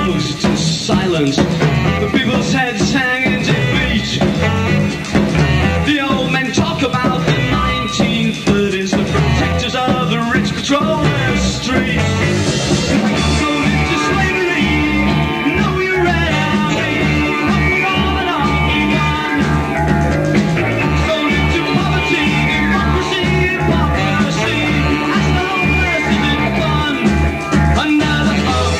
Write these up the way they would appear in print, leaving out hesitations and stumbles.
closed to silence. The people's heads hang in defeat. The old men talk about the 1930s. The protectors of the rich patrol their streets. Sold into slavery, know you're ready. On and on. Sold into poverty, democracy, hypocrisy. As the whole rest of it fun. Another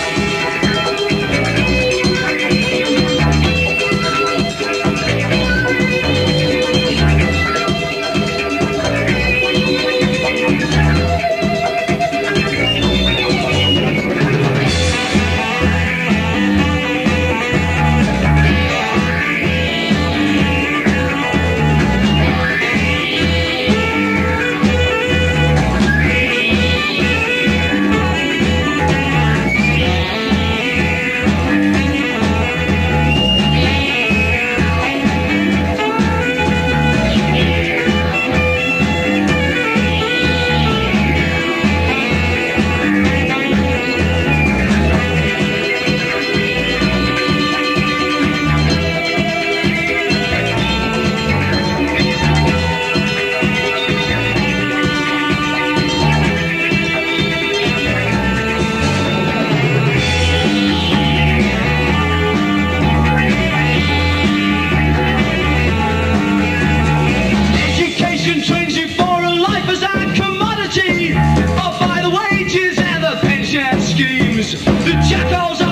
trains you for a life as a commodity, or by the wages and the pension schemes. The jackals